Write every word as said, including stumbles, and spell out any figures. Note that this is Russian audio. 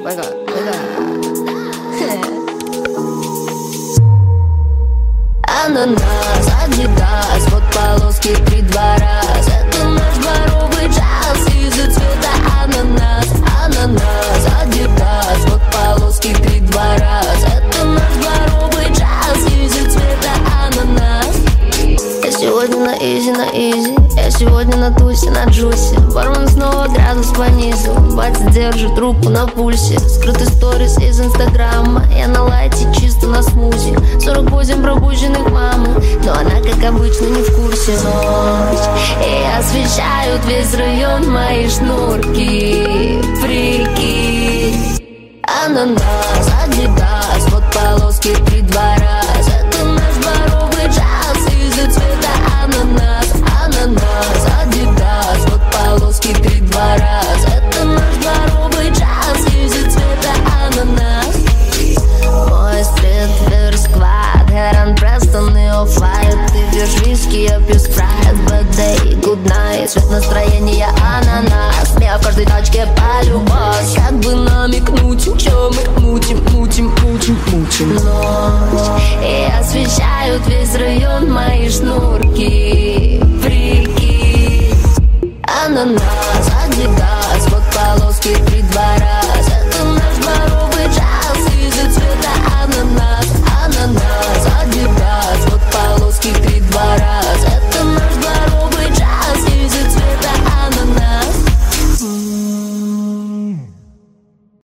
Пока, пока. Ананас, адидас, вот полоски три два раз. Это наш дворовый джаз из-за цвета ананас. Ананас, адидас, вот полоски три два раз. Это наш дворовый джаз из-за цвета ананас. Я сегодня на изи, на изи. Я сегодня на тусе, на джусе. Бармен снова градус понизил. Батя держит руку на пульсе. Скрытый сторис из инстаграма. Я на лайте, чисто на смузи. Сорок восемь пробужденных мамы, но она, как обычно, не в курсе. Ночь, и освещают весь район мои шнурки. Прикинь. Ананас, адидас, вот полоски три два раз. Это наш дворовый джаз из-за цвета ананас. Ананас, адидас, вот полоски три два раз. Это наш дворовый джаз из-за цвета ананас. Мой стрит-вир сквад, Хэрон Престон и Оффлайт. Ты пьешь виски, я пью спрайт. Bad day, good night, цвет настроения ананас. Я в каждой тачке полюбас. Как бы намекнуть, чё мы мутим, мутим, мутим, мутим. Ночь, и освещают весь район мои шнурки. Прикинь. Ананас.